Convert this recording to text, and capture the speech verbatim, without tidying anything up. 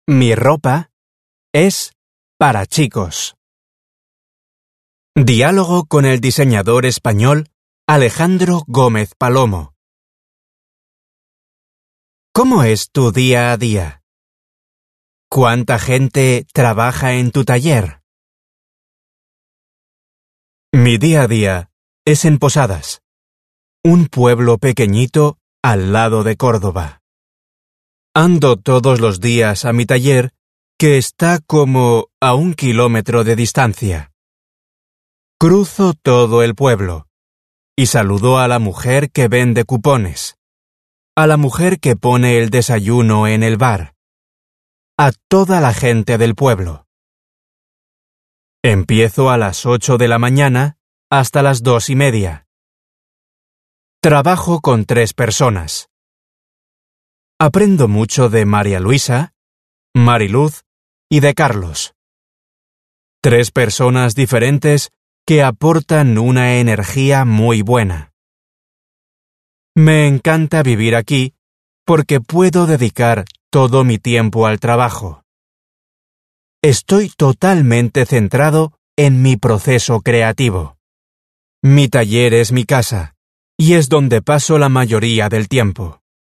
Mi ropa es para chicos. Diálogo con el diseñador español Alejandro Gómez Palomo. ¿Cómo es tu día a día? ¿Cuánta gente trabaja en tu taller? Mi día a día es en Posadas, un pueblo pequeñito al lado de Córdoba. Ando todos los días a mi taller, que está como a un kilómetro de distancia. Cruzo todo el pueblo y saludo a la mujer que vende cupones, a la mujer que pone el desayuno en el bar, a toda la gente del pueblo. Empiezo a las ocho de la mañana hasta las dos y media. Trabajo con tres personas. Aprendo mucho de María Luisa, Mariluz y de Carlos. Tres personas diferentes que aportan una energía muy buena. Me encanta vivir aquí porque puedo dedicar todo mi tiempo al trabajo. Estoy totalmente centrado en mi proceso creativo. Mi taller es mi casa y es donde paso la mayoría del tiempo.